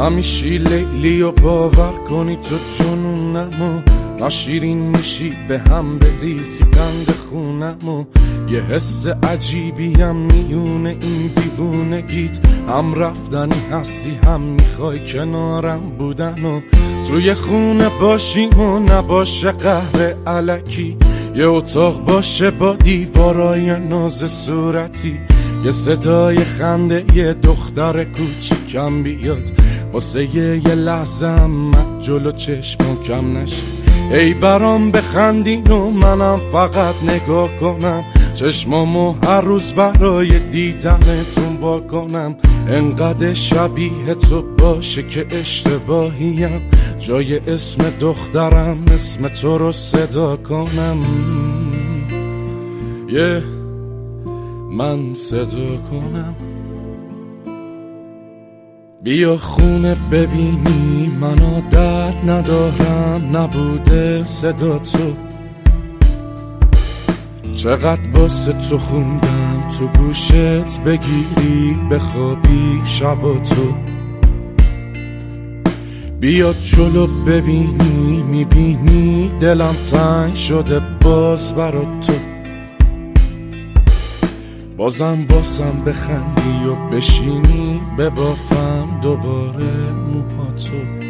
همیشی لیلی و باور کنی تو جنونمو ناشیرین میشی به هم بریزی قند خونمو یه حس عجیبی هم میونه این دیوونگیت هم رفتنی هستی هم میخوای کنارم بودن و توی خونه باشیم و نباشه قهر الکی یه اتاق باشه با دیوارای ناز صورتی یه صدای خنده یه دختر کوچیکم بیاد واسه یه لحظه من جلو چشمم کم نشه ای برام بخندین و منم فقط نگاه کنم چشمامو هر روز برای دیدنتون وا کنم انقدر شبیه تو باشه که اشتباهیم جای اسم دخترم اسم تو رو صدا کنم من صدا کنم بیا خونه ببینی من عادت ندارم نبوده صدا تو چقدر واسه تو خوندم تو گوشت بگیری بخوابی شب و تو بیا جلو ببینی میبینی دلم تنگ شده باز برا تو بازم واسم بخندی و بشینی ببافم دوباره موهاتو